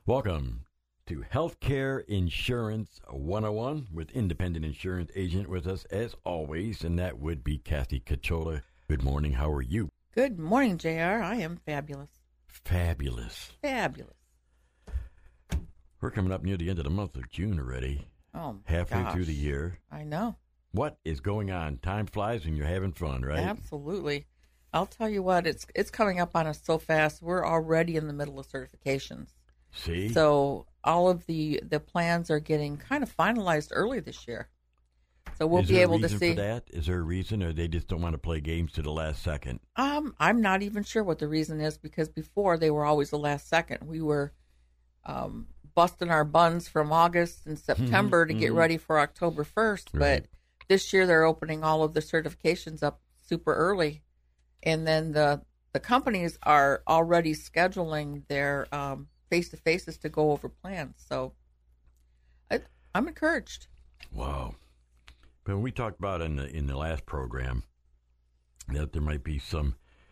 Welcome to Healthcare Insurance 101 with independent insurance agent with us as always, and that would be Kathy Cachola. Good morning. How are you? Good morning, JR. I am fabulous. Fabulous. Fabulous. We're coming up near the end of the month of June already. Oh, halfway gosh. through the year. I know. What is going on? Time flies when you're having fun, right? Absolutely. I'll tell you what, it's coming up on us so fast. We're already in the middle of certifications. See? So all of the plans are getting kind of finalized early this year. So we'll be able to see. Is there a reason for that? Is there a reason, or they just don't want to play games to the last second? I'm not even sure what the reason is, because before they were always the last second. We were busting our buns from August and September to get ready for October 1st. Right. But this year they're opening all of the certifications up super early. And then the companies are already scheduling their face-to-faces to go over plans. So I'm encouraged. Wow. But we talked about in the last program that there might be some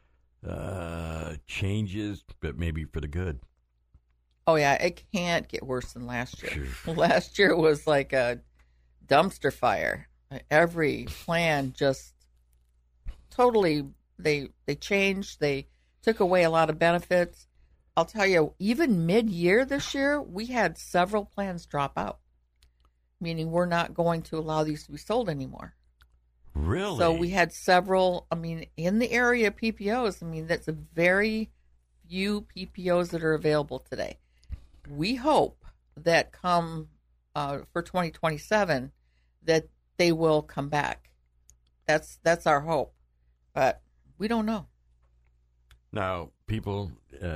changes, but maybe for the good. Oh, yeah, it can't get worse than last year. Sure. Last year was like a dumpster fire. Every plan just totally, they changed. They took away a lot of benefits. I'll tell you, even mid-year this year, we had several plans drop out, meaning we're not going to allow these to be sold anymore. Really? So we had several, in the area of PPOs, that's a very few PPOs that are available today. We hope that come for 2027 that they will come back. That's our hope, but we don't know. Now, people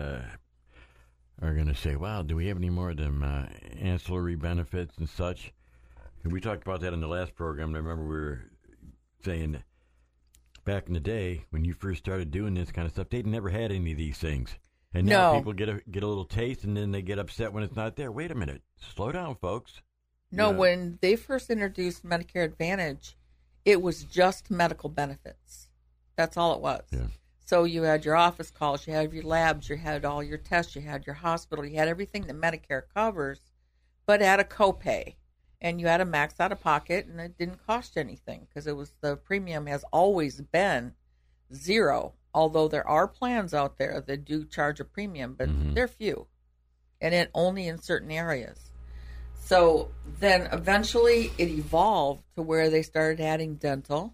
are going to say, wow, do we have any more of them ancillary benefits and such? And we talked about that in the last program. I remember we were saying back in the day when you first started doing this kind of stuff, they'd never had any of these things. And now people get a little taste, and then they get upset when it's not there. Wait a minute. Slow down, folks. No, when they first introduced Medicare Advantage, it was just medical benefits. That's all it was. Yeah. So you had your office calls, you had your labs, you had all your tests, you had your hospital, you had everything that Medicare covers, but at a copay. And you had a max out of pocket, and it didn't cost you anything because the premium has always been zero. Although there are plans out there that do charge a premium, but they're few, and it only in certain areas. So then eventually it evolved to where they started adding dental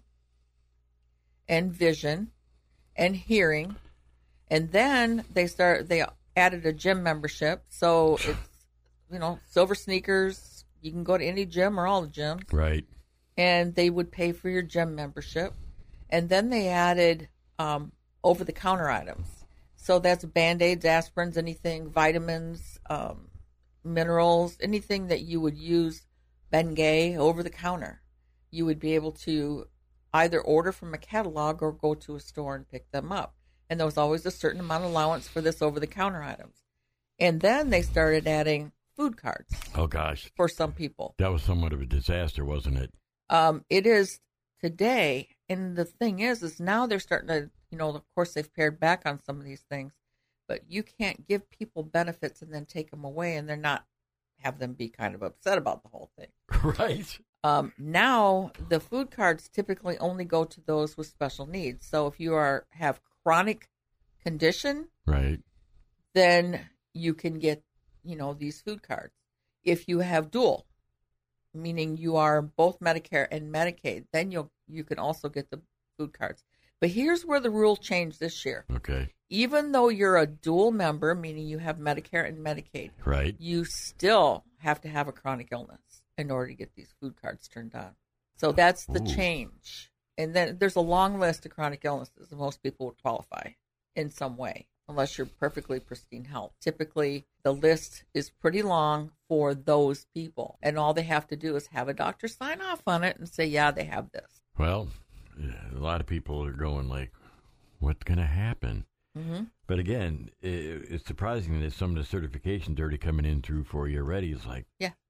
and vision and hearing, and then they added a gym membership. So it's silver sneakers. You can go to any gym or all the gyms, right? And they would pay for your gym membership, and then they added over-the-counter items. So that's Band-Aids, aspirins, anything, vitamins, minerals, anything that you would use Bengay over-the-counter. You would be able to either order from a catalog or go to a store and pick them up. And there was always a certain amount of allowance for this over-the-counter items. And then they started adding food cards. Oh, gosh. For some people. That was somewhat of a disaster, wasn't it? It is today. And the thing is now they're starting to, of course they've pared back on some of these things, but you can't give people benefits and then take them away and they're not have them be kind of upset about the whole thing. Right. Now the food cards typically only go to those with special needs. So if you have chronic condition, right, then you can get, these food cards. If you have dual, meaning you are both Medicare and Medicaid, then you can also get the food cards. But here's where the rule changed this year. Okay. Even though you're a dual member, meaning you have Medicare and Medicaid, right, you still have to have a chronic illness in order to get these food cards turned on. So that's the change. And then there's a long list of chronic illnesses that most people would qualify in some way, unless you're perfectly pristine health. Typically, the list is pretty long for those people. And all they have to do is have a doctor sign off on it and say, yeah, they have this. Well, a lot of people are going like, what's going to happen? Mm-hmm. But again, it's surprising that some of the certifications already coming in through for you already. It's like, yeah,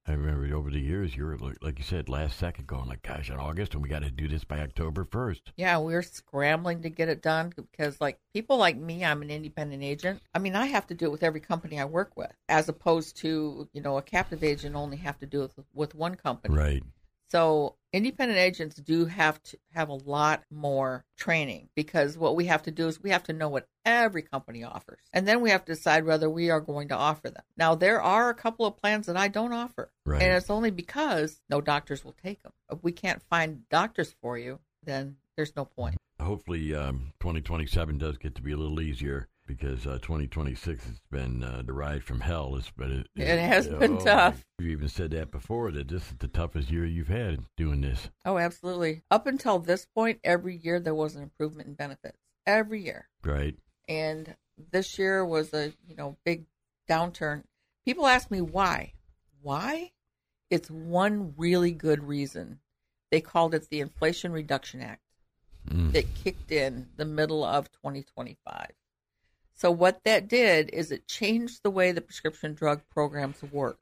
I remember over the years, you were, like you said, last second going like, gosh, in August, and we got to do this by October 1st. Yeah, we're scrambling to get it done because, like, people like me, I'm an independent agent. I mean, I have to do it with every company I work with, as opposed to, a captive agent only have to do it with one company. Right. So independent agents do have to have a lot more training, because what we have to do is we have to know what every company offers. And then we have to decide whether we are going to offer them. Now, there are a couple of plans that I don't offer. Right. And it's only because no doctors will take them. If we can't find doctors for you, then there's no point. Hopefully 2027 does get to be a little easier, because 2026 has been the ride from hell. It has been tough. You even said that before, that this is the toughest year you've had doing this. Oh, absolutely. Up until this point, every year there was an improvement in benefits. Every year. Right. And this year was a, big downturn. People ask me why. Why? It's one really good reason. They called it the Inflation Reduction Act. That kicked in the middle of 2025. So what that did is it changed the way the prescription drug programs worked.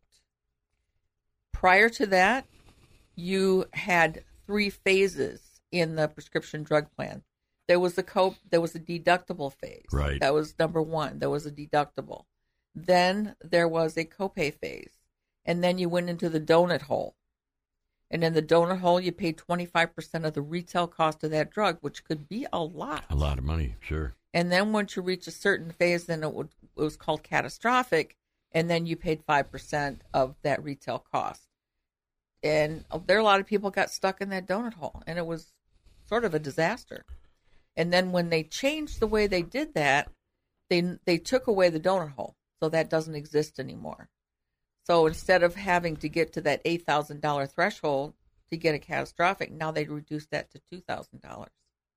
Prior to that, you had 3 phases in the prescription drug plan. There was a deductible phase. Right. That was number 1. There was a deductible. Then there was a copay phase. And then you went into the donut hole. And in the donut hole, you paid 25% of the retail cost of that drug, which could be a lot. A lot of money, sure. And then once you reach a certain phase, then it was called catastrophic, and then you paid 5% of that retail cost. And there are a lot of people got stuck in that donut hole, and it was sort of a disaster. And then when they changed the way they did that, they took away the donut hole, so that doesn't exist anymore. So instead of having to get to that $8,000 threshold to get a catastrophic, now they reduced that to $2,000.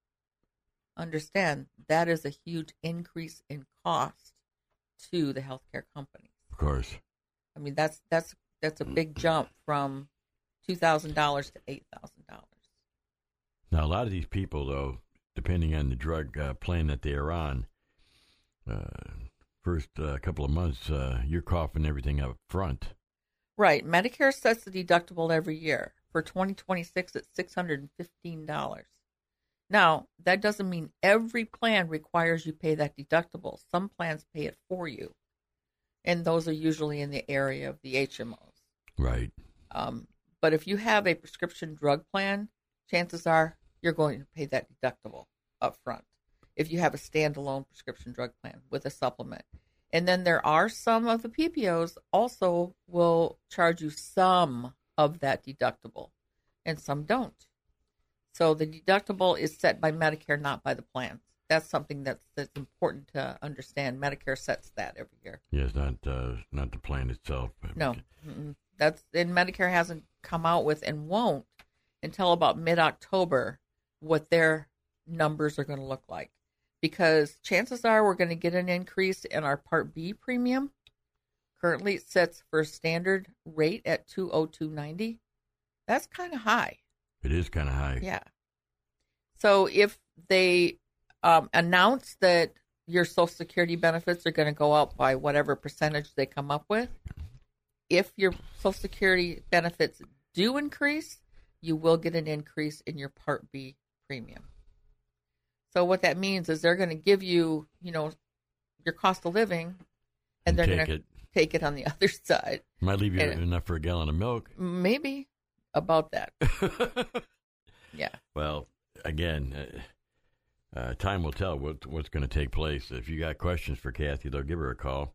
Understand, that is a huge increase in cost to the healthcare companies. Of course. I mean, that's a big jump from $2,000 to $8,000. Now, a lot of these people, though, depending on the drug plan that they are on, first couple of months, you're coughing everything up front. Right. Medicare sets the deductible every year. For 2026, it's $615. Now, that doesn't mean every plan requires you pay that deductible. Some plans pay it for you, and those are usually in the area of the HMOs. Right. But if you have a prescription drug plan, chances are you're going to pay that deductible up front if you have a standalone prescription drug plan with a supplement. And then there are some of the PPOs also will charge you some of that deductible, and some don't. So the deductible is set by Medicare, not by the plans. That's something that's important to understand. Medicare sets that every year. Yes, not the plan itself. No, and Medicare hasn't come out with and won't until about mid-October what their numbers are going to look like. Because chances are we're going to get an increase in our Part B premium. Currently it sets for a standard rate at $202.90. That's kind of high. It is kind of high. Yeah. So if they announce that your Social Security benefits are going to go up by whatever percentage they come up with, if your Social Security benefits do increase, you will get an increase in your Part B premium. So what that means is they're going to give you, your cost of living, and they're going to take it on the other side. Might leave you enough for a gallon of milk. Maybe about that. Yeah. Well, again, time will tell what's going to take place. If you got questions for Kathy, though, give her a call.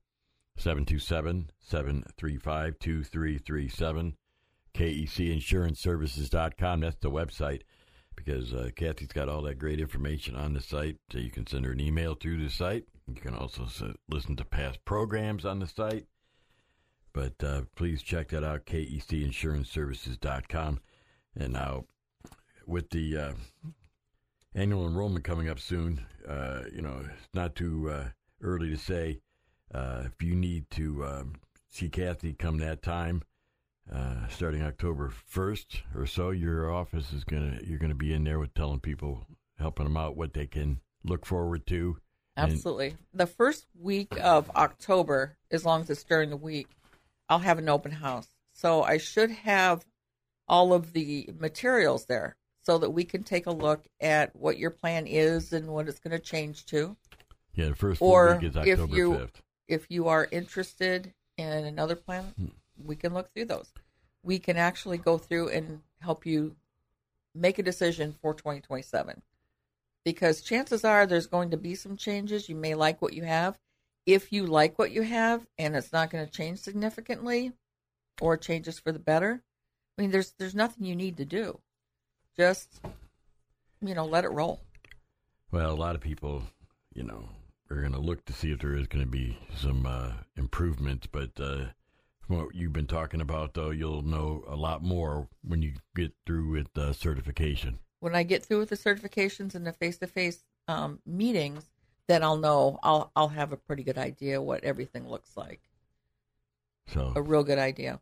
727-735-2337. KECinsuranceservices.com. That's the website, because Kathy's got all that great information on the site. So you can send her an email through the site. You can also listen to past programs on the site. But please check that out, KECinsuranceservices.com. And now, with the annual enrollment coming up soon, it's not too early to say. If you need to see Kathy come that time, starting October 1st or so, your office you're gonna be in there with telling people, helping them out what they can look forward to. Absolutely. The first week of October, as long as it's during the week, I'll have an open house. So I should have all of the materials there so that we can take a look at what your plan is and what it's going to change to. Yeah, the first Or week is October 5th. If you are interested in another plan, we can look through those. We can actually go through and help you make a decision for 2027. Because chances are there's going to be some changes. You may like what you have. If you like what you have and it's not going to change significantly or changes for the better, I mean, there's nothing you need to do. Just, let it roll. Well, a lot of people, are going to look to see if there is going to be some improvements. But from what you've been talking about, though, you'll know a lot more when you get through with certification. When I get through with the certifications and the face-to-face meetings, then I'll know. I'll have a pretty good idea what everything looks like. So a real good idea.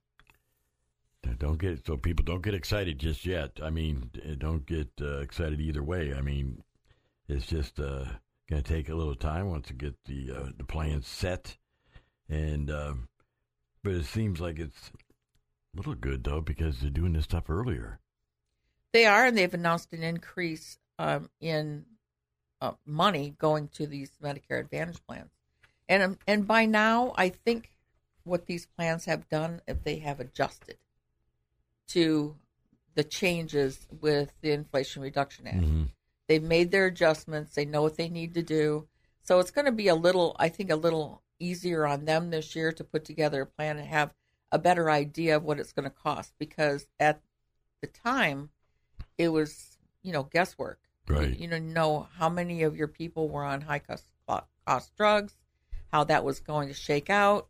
People don't get excited just yet. I mean, don't get excited either way. I mean, it's just going to take a little time once you get the plan set, and but it seems like it's a little good though because they're doing this stuff earlier. They are, and they've announced an increase in money going to these Medicare Advantage plans, and by now I think what these plans have done, if they have adjusted to the changes with the Inflation Reduction Act. Mm-hmm. They've made their adjustments. They know what they need to do. So it's going to be a little easier on them this year to put together a plan and have a better idea of what it's going to cost. Because at the time, it was, guesswork. Right. You know how many of your people were on high cost drugs, how that was going to shake out.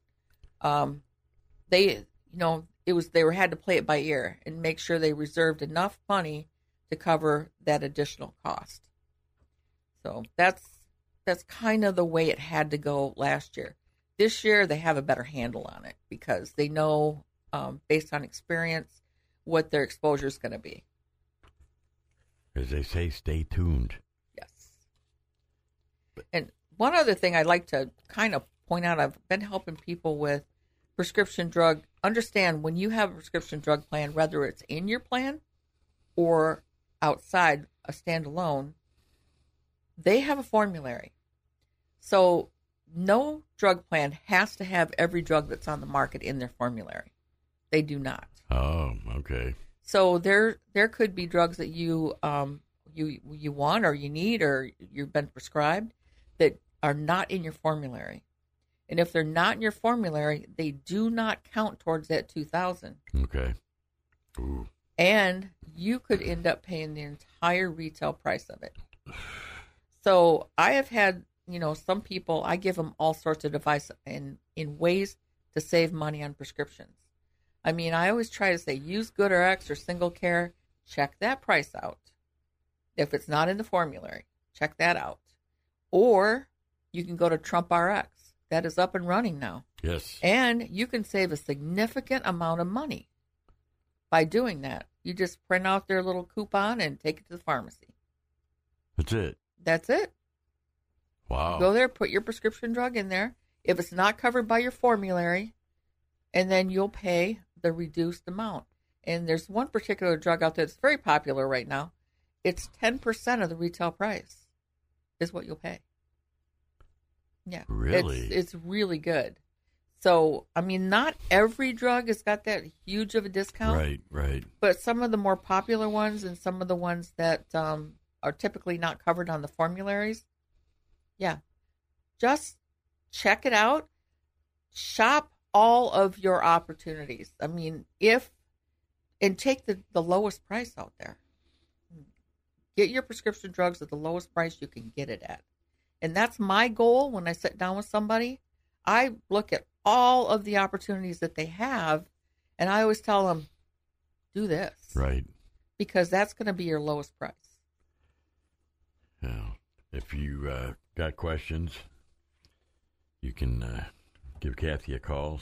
They had to play it by ear and make sure they reserved enough money to cover that additional cost. So that's kind of the way it had to go last year. This year they have a better handle on it because they know, based on experience, what their exposure is going to be. As they say, stay tuned. Yes. And one other thing I'd like to kind of point out, I've been helping people with prescription drug. Understand when you have a prescription drug plan, whether it's in your plan or outside a standalone, they have a formulary. So no drug plan has to have every drug that's on the market in their formulary. They do not. Oh, okay. So there could be drugs that you want or you need or you've been prescribed that are not in your formulary. And if they're not in your formulary, they do not count towards that $2,000. Okay. Ooh. And you could end up paying the entire retail price of it. So I have had, some people, I give them all sorts of advice in ways to save money on prescriptions. I mean, I always try to say, use GoodRx or Single Care. Check that price out. If it's not in the formulary, check that out. Or you can go to TrumpRx. That is up and running now. Yes. And you can save a significant amount of money by doing that. You just print out their little coupon and take it to the pharmacy. That's it. That's it. Wow. Go there, put your prescription drug in there. If it's not covered by your formulary, and then you'll pay the reduced amount. And there's one particular drug out there that's very popular right now. It's 10% of the retail price is what you'll pay. Yeah. Really? It's really good. So, I mean, not every drug has got that huge of a discount. Right. But some of the more popular ones and some of the ones that are typically not covered on the formularies, yeah. Just check it out. Shop all of your opportunities. I mean, and take the lowest price out there. Get your prescription drugs at the lowest price you can get it at. And that's my goal when I sit down with somebody. I look at all of the opportunities that they have, and I always tell them, do this. Right. Because that's going to be your lowest price. Yeah. If you got questions, you can give Kathy a call,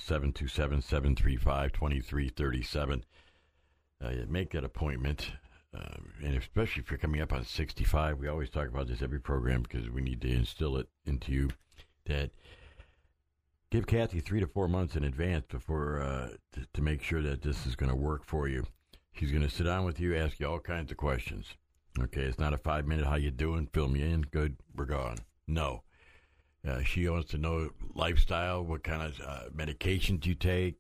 727-735-2337. Make that appointment. And especially if you're coming up on 65, we always talk about this every program because we need to instill it into you that give Kathy 3 to 4 months in advance before to make sure that this is going to work for you. She's going to sit down with you, ask you all kinds of questions. Okay, it's not a 5-minute, how you doing, fill me in, good, we're gone. No. She wants to know lifestyle, what kind of medications you take.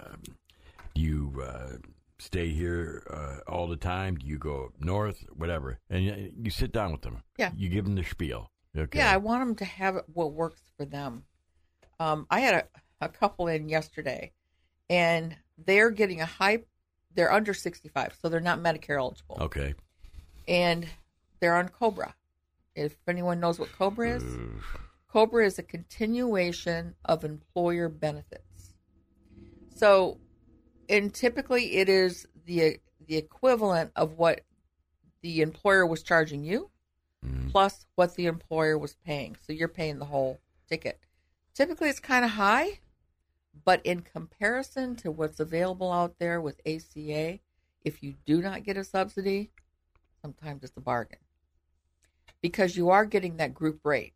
Do you stay here all the time? Do you go north? Whatever. And you sit down with them. Yeah. You give them the spiel. Okay. Yeah, I want them to have what works for them. I had a couple in yesterday, and they're getting they're under 65, so they're not Medicare eligible. Okay. And they're on COBRA. If anyone knows what COBRA is, COBRA is a continuation of employer benefits. So, and typically it is the equivalent of what the employer was charging you, plus what the employer was paying. So you're paying the whole ticket. Typically it's kind of high, but in comparison to what's available out there with ACA, if you do not get a subsidy, sometimes it's a bargain. Because you are getting that group rate,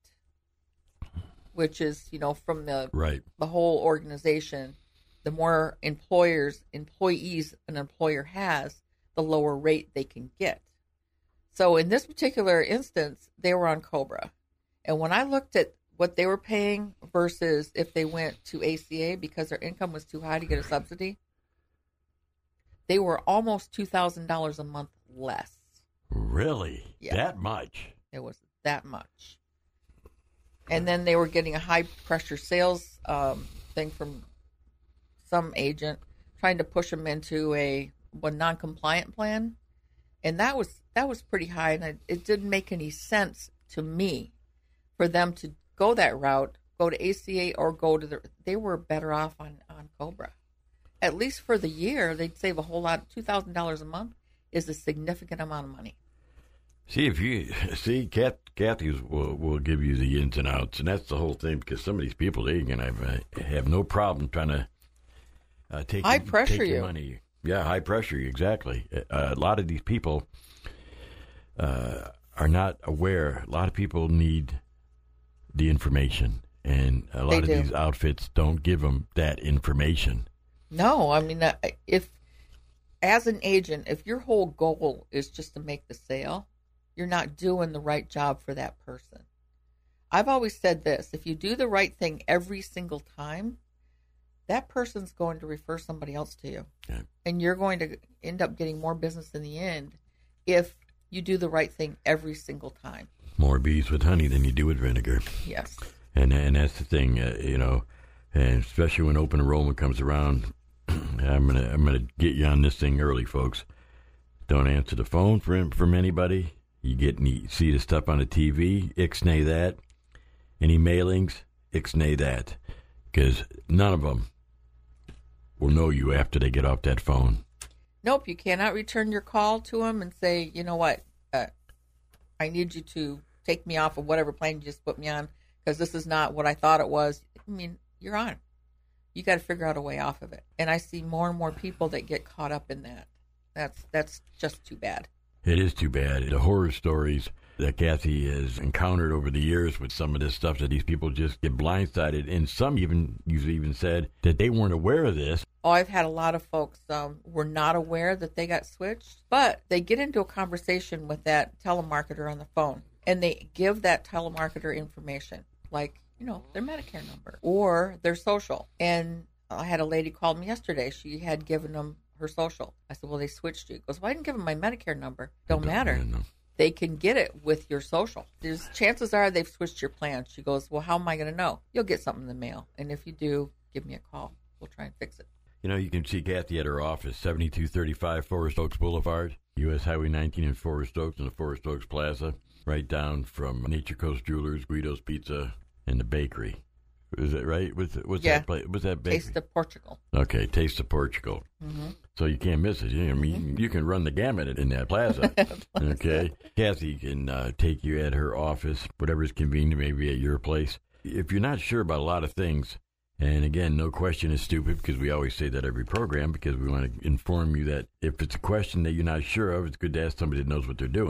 which is, from the whole organization, the more employees an employer has, the lower rate they can get. So in this particular instance, they were on COBRA. And when I looked at what they were paying versus if they went to ACA because their income was too high to get a subsidy, they were almost $2,000 a month less. Really? Yeah. That much? It was that much. And then they were getting a high-pressure sales thing from some agent trying to push them into a non-compliant plan. And that was pretty high, and it didn't make any sense to me for them to go that route, go to ACA or go to they were better off on COBRA. At least for the year, they'd save a whole lot. $2,000 a month is a significant amount of money. Kathy will give you the ins and outs, and that's the whole thing, because some of these people, they're going to have no problem trying to take your money. Yeah, high pressure, exactly. A lot of these people are not aware. A lot of people need the information, and a lot of these outfits don't give them that information. No, I mean, if as an agent, if your whole goal is just to make the sale, you're not doing the right job for that person. I've always said this: if you do the right thing every single time, that person's going to refer somebody else to you. Yeah. And you're going to end up getting more business in the end if you do the right thing every single time. More bees with honey than you do with vinegar. Yes. And that's the thing, and especially when open enrollment comes around, I'm gonna get you on this thing early, folks. Don't answer the phone from anybody. You see the stuff on the TV, ixnay that. Any mailings, ixnay that. Because none of them will know you after they get off that phone. Nope, you cannot return your call to them and say, you know what, I need you to take me off of whatever plan you just put me on because this is not what I thought it was. I mean, you're on. You got to figure out a way off of it. And I see more and more people that get caught up in that. That's just too bad. It is too bad. The horror stories that Kathy has encountered over the years with some of this stuff, that these people just get blindsided. And some you've even said that they weren't aware of this. Oh, I've had a lot of folks were not aware that they got switched, but they get into a conversation with that telemarketer on the phone, and they give that telemarketer information, like, their Medicare number or their social. And I had a lady call me yesterday. She had given them her social. I said, well, they switched you. He goes, well, I didn't give them my Medicare number. Don't matter. They can get it with your social. Chances are they've switched your plan. She goes, well, how am I going to know? You'll get something in the mail. And if you do, give me a call. We'll try and fix it. You can see Kathy at her office, 7235 Forest Oaks Boulevard, U.S. Highway 19 in Forest Oaks, in the Forest Oaks Plaza, right down from Nature Coast Jewelers, Guido's Pizza, and the bakery. Is that right? What's that place? What's that bakery? Taste of Portugal. Okay, Taste of Portugal. Mm-hmm. So you can't miss it. You can run the gamut in that plaza. Okay, Kathy can take you at her office, whatever is convenient, maybe at your place. If you're not sure about a lot of things, and again, no question is stupid, because we always say that every program, because we want to inform you that if it's a question that you're not sure of, it's good to ask somebody that knows what they're doing.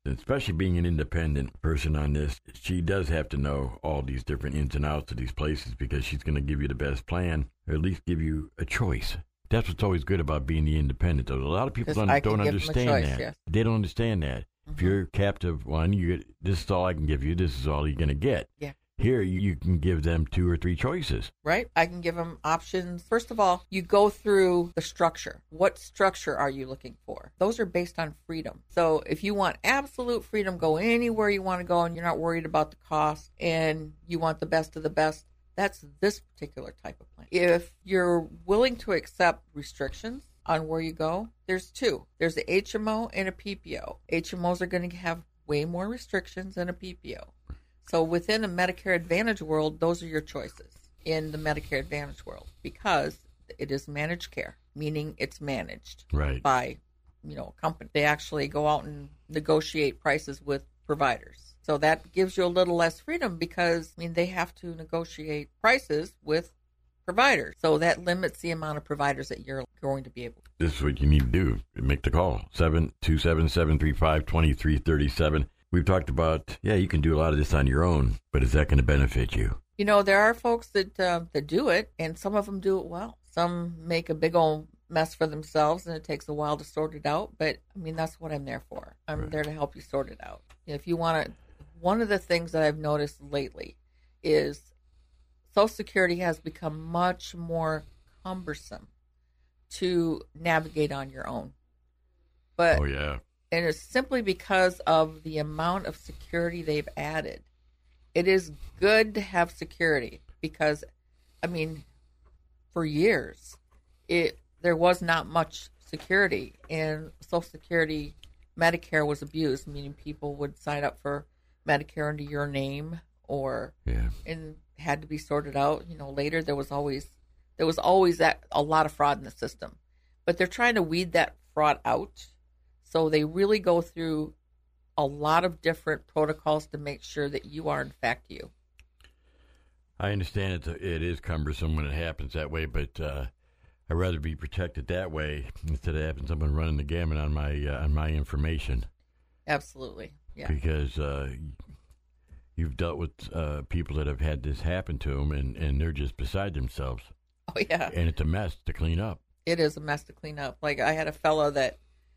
especially being an independent person on this, she does have to know all these different ins and outs of these places because she's going to give you the best plan, or at least give you a choice. That's what's always good about being the independent. Though. A lot of people don't understand that. Yes. They don't understand that. If you're captive one, you get, this is all I can give you. This is all you're going to get. Yeah. Here, you can give them 2 or 3 choices. Right. I can give them options. First of all, you go through the structure. What structure are you looking for? Those are based on freedom. So if you want absolute freedom, go anywhere you want to go and you're not worried about the cost and you want the best of the best, that's this particular type of plan. If you're willing to accept restrictions on where you go, there's 2. There's a HMO and a PPO. HMOs are going to have way more restrictions than a PPO. So within a Medicare Advantage world, those are your choices in the Medicare Advantage world because it is managed care, meaning it's managed by, a company. They actually go out and negotiate prices with providers. So that gives you a little less freedom because, they have to negotiate prices with providers. So that limits the amount of providers that you're going to be able to. This is what you need to do. Make the call. 727-735-2337. We've talked about, you can do a lot of this on your own, but is that going to benefit you? There are folks that do it, and some of them do it well. Some make a big old mess for themselves, and it takes a while to sort it out. But, that's what I'm there for. I'm there to help you sort it out. If you want to, one of the things that I've noticed lately is Social Security has become much more cumbersome to navigate on your own. But and it's simply because of the amount of security they've added. It is good to have security because, for years, there was not much security, and Social Security, Medicare was abused, meaning people would sign up for Medicare under your name and had to be sorted out. Later there was always a lot of fraud in the system, but they're trying to weed that fraud out. So they really go through a lot of different protocols to make sure that you are, in fact, you. I understand it is cumbersome when it happens that way, but I'd rather be protected that way instead of having someone running the gamut on my information. Absolutely, yeah. Because you've dealt with people that have had this happen to them, and they're just beside themselves. Oh, yeah. And it's a mess to clean up. It is a mess to clean up. Like, I had a fellow that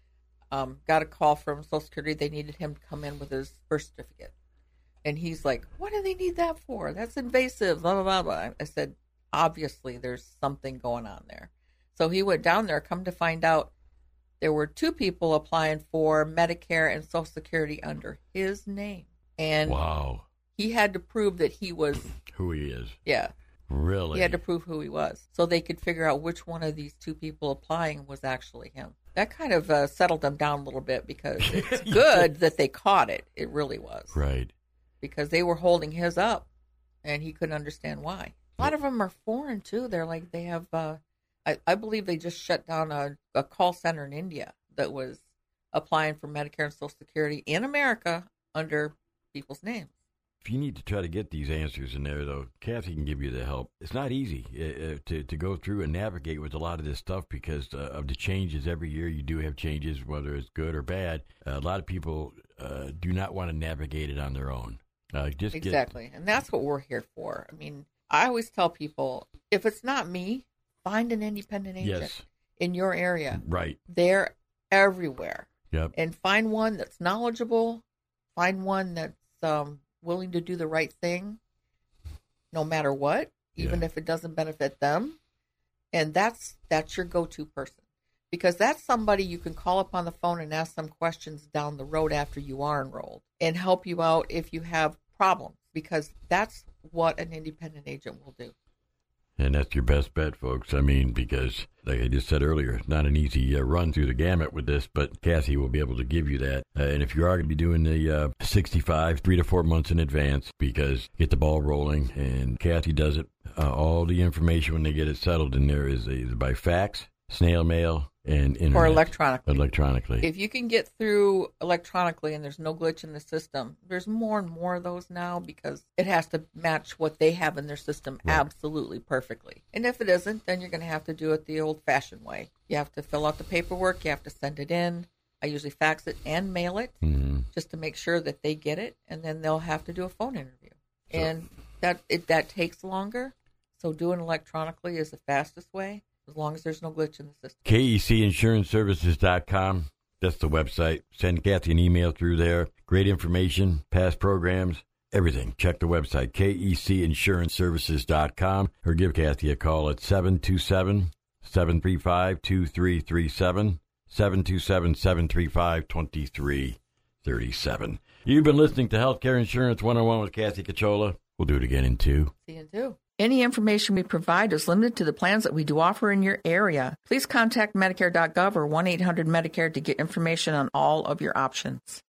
got a call from Social Security. They needed him to come in with his birth certificate. And he's like, what do they need that for? That's invasive, blah, blah, blah, blah. I said, obviously, there's something going on there. So he went down there, come to find out there were 2 people applying for Medicare and Social Security under his name. And he had to prove that he was... who he is. Yeah. Really? He had to prove who he was. So they could figure out which one of these 2 people applying was actually him. That kind of settled them down a little bit because it's good that they caught it. It really was. Right. Because they were holding his up, and he couldn't understand why. A lot of them are foreign, too. They're like, they have, I believe they just shut down a call center in India that was applying for Medicare and Social Security in America under people's names. If you need to try to get these answers in there, though, Kathy can give you the help. It's not easy to go through and navigate with a lot of this stuff because of the changes every year. You do have changes, whether it's good or bad. A lot of people do not want to navigate it on their own. Exactly. And that's what we're here for. I always tell people, if it's not me, find an independent agent in your area. Right. They're everywhere. Yep. And find one that's knowledgeable. Find one that's willing to do the right thing no matter what, even if it doesn't benefit them. And that's your go-to person, because that's somebody you can call up on the phone and ask them questions down the road after you are enrolled and help you out if you have problems, because that's what an independent agent will do. And that's your best bet, folks. Because, like I just said earlier, it's not an easy run through the gamut with this, but Kathy will be able to give you that. And if you are going to be doing the 65, 3 to 4 months in advance, because get the ball rolling, and Kathy does it. All the information when they get it settled in there is by fax, snail mail, and internet. Or electronically. Electronically. If you can get through electronically and there's no glitch in the system, there's more and more of those now because it has to match what they have in their system absolutely perfectly. And if it isn't, then you're going to have to do it the old-fashioned way. You have to fill out the paperwork. You have to send it in. I usually fax it and mail it just to make sure that they get it, and then they'll have to do a phone interview. Sure. And that takes longer, so doing electronically is the fastest way, as long as there's no glitch in the system. KECinsuranceservices.com. That's the website. Send Kathy an email through there. Great information, past programs, everything. Check the website, KECinsuranceservices.com, or give Kathy a call at 727-735-2337, 727-735-2337. You've been listening to Healthcare Insurance 101 with Kathy Cachola. We'll do it again in 2. See you in 2. Any information we provide is limited to the plans that we do offer in your area. Please contact Medicare.gov or 1-800-MEDICARE to get information on all of your options.